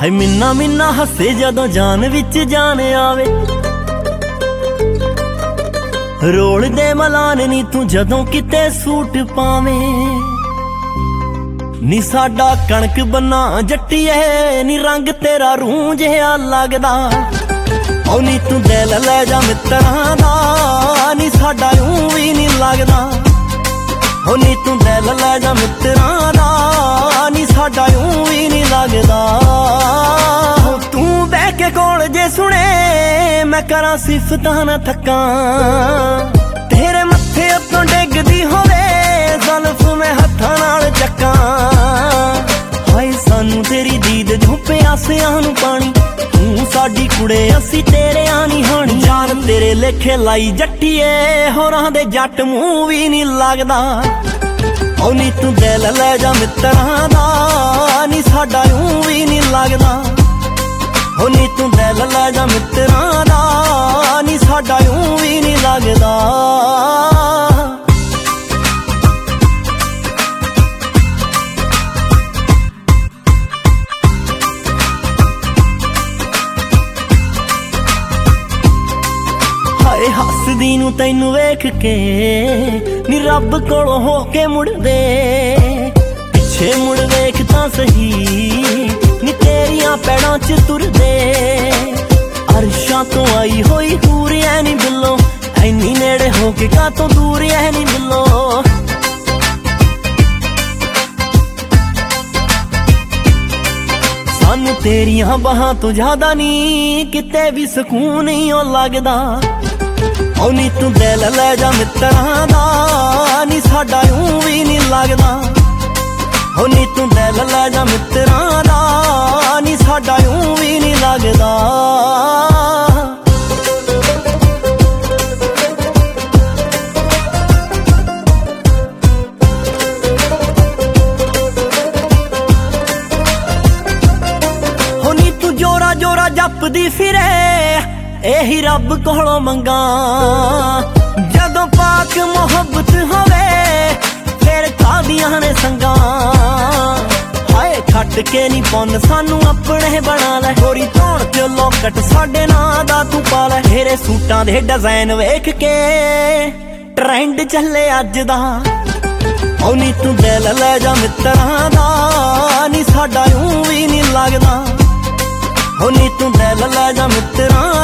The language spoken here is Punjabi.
ਹਾਏ ਮਿੰਨਾ ਮਿੰਨਾ ਹੱਸੇ ਜਦੋਂ ਜਾਨ ਵਿੱਚ ਜਾਨ ਆਵੇ, ਰੋਲ ਦੇ ਮਲਾਨ ਨੀ ਤੂੰ ਜਦੋਂ ਕਿਤੇ ਸੂਟ ਪਾਵੇਂ। ਨੀ ਸਾਡਾ ਕਣਕ ਬੰਨਾ ਜੱਟੀਏ, ਨੀ ਰੰਗ ਤੇਰਾ ਰੂੰ ਜਿਹਾ ਲੱਗਦਾ। ਓ ਨੀ ਤੂੰ ਦਿਲ ਲੈ ਜਾ ਮਿੱਤਰਾਂ ਦਾ, ਨੀ ਸਾਡਾ ਊਂ ਵੀ ਨੀ ਲੱਗਦਾ। ਓ ਨੀ ਤੂੰ ਦਿਲ ਲੈ ਜਾ ਮਿੱਤਰਾਂ ਦਾ, ਨੀ ਸਾਡਾ ਊਂ ਵੀ ਨੀ ਲੱਗਦਾ। ਤੂੰ ਬਹਿ ਕੇ ਕੋਲ ਜੇ ਸੁਣੇ, ਮੈਂ ਕਰਾਂ ਸਿਫਤਾਂ ਨਾ ਥੱਕਾਂ। ਤੇਰੇ ਮੱਥੇ ਉੱਤੋਂ ਡਿੱਗਦੀ ਹੋਵੇ ਜ਼ੁਲਫ, ਮੈਂ ਹੱਥਾਂ ਨਾਲ ਚੱਕਾਂ। ਹਾਏ ਸਾਨੂੰ ਤੇਰੀ ਦੀਦ ਜੋ ਪਿਆਸਿਆਂ ਨੂੰ ਪਾਣੀ, ਤੂੰ ਸਾਡੀ ਕੁੜੇ ਅਸੀਂ ਤੇਰਿਆਂ ਨੀ ਹਾਣੀ। ਯਾਰ ਤੇਰੇ ਲੇਖੇ ਲਾਈ ਜੱਟੀਏ, ਹੋਰਾਂ ਦੇ ਜੱਟ ਮੂੰਹ ਵੀ ਨੀ ਲੱਗਦਾ। ਓ ਨੀ ਤੂੰ ਦਿਲ ਲੈ ਜਾ ਮਿੱਤਰਾਂ ਦਾ, ਨੀ ਸਾਡਾ ਊਂ ਵੀ ਨੀ ਲੱਗਦਾ। ਓ ਨੀ ਤੂੰ ਦਿਲ ਲੈ ਜਾ ਮਿੱਤਰਾਂ ਦਾ, ਨੀ ਸਾਡਾ ਊਂ ਵੀ ਨੀ ਲੱਗਦਾ। ਹਾਏ ਹੱਸਦੀ ਨੂੰ ਤੈਨੂੰ ਵੇਖ ਕੇ, ਨੀ ਰੱਬ ਕੋਲੋਂ ਹੋ ਕੇ ਮੁੜਦੇ। ਪਿੱਛੇ ਮੁੜ ਵੇਖ ਤਾਂ ਸਹੀ, ਨੀ ਤੇਰੀਆਂ ਪੈੜਾਂ 'ਚ ਤੁਰਦੇ। ਅਰਸ਼ਾਂ ਤੋਂ ਆਈ ਹੋਈ ਹੂਰ ਐ ਨੀ ਬਿੱਲੋ, ਐਨੀ ਨੇੜੇ ਹੋ ਕੇ ਕਾਤੋਂ ਦੂਰ ਐ ਨੀ ਬਿੱਲੋ। ਸਾਨੂੰ ਤੇਰੀਆਂ ਬਾਹਾਂ ਤੋਂ ਜ਼ਿਆਦਾ ਨੀ ਕਿਤੇ ਵੀ ਸਕੂਨ ਨਹੀਂ ਓ ਲੱਗਦਾ। ਓ ਨੀ ਤੂੰ ਦਿਲ ਲੈ ਜਾ ਮਿੱਤਰਾਂ ਦਾ, ਨੀ ਸਾਡਾ ਊਂ ਵੀ ਨੀ ਲੱਗਦਾ। ਓ ਨੀ ਤੂੰ ਦਿਲ ਲੈ ਜਾ ਮਿੱਤਰਾਂ ਦਾ, ਨੀ ਸਾਡਾ ਊਂ ਵੀ ਨੀ ਲੱਗਦਾ। ਓ ਨੀ ਤੂੰ ਜੋਰਾ ਜੋਰਾ ਜਪਦੀ ਫਿਰੇ, ਇਹੀ ਰੱਬ ਕੋਲੋਂ ਮੰਗਾਂ। ਜਦੋਂ ਪਾਕ ਮੁਹੱਬਤ ਹੋਵੇ, ਫਿਰ ਕਾਹਦੀਆਂ ਨੇ ਸੰਗਾਂ। ਹਾਏ ਛੱਡ ਕੇ ਨੀ ਪੁੰਨ ਸਾਨੂੰ ਆਪਣੇ ਬਣਾ ਲੈ, ਗੋਰੀ ਧੌਣ ਤੇ ਲੋਕਟ ਸਾਡੇ ਨਾਂ ਦਾ ਤੂੰ ਪਾ ਲੈ। ਤੇਰੇ ਸੂਟਾਂ ਦੇ ਡਿਜ਼ਾਈਨ ਵੇਖ ਕੇ ਟ੍ਰੈਂਡ ਚੱਲੇ ਅੱਜ ਦਾ। ਓ ਨੀ ਤੂੰ ਦਿਲ ਲੈ ਜਾ ਮਿੱਤਰਾਂ ਦਾ, ਨੀ ਸਾਡਾ ਊਂ ਵੀ ਨੀ ਲੱਗਦਾ। ਓ ਨੀ ਤੂੰ ਦਿਲ ਲੈ ਜਾ ਮਿੱਤਰਾਂ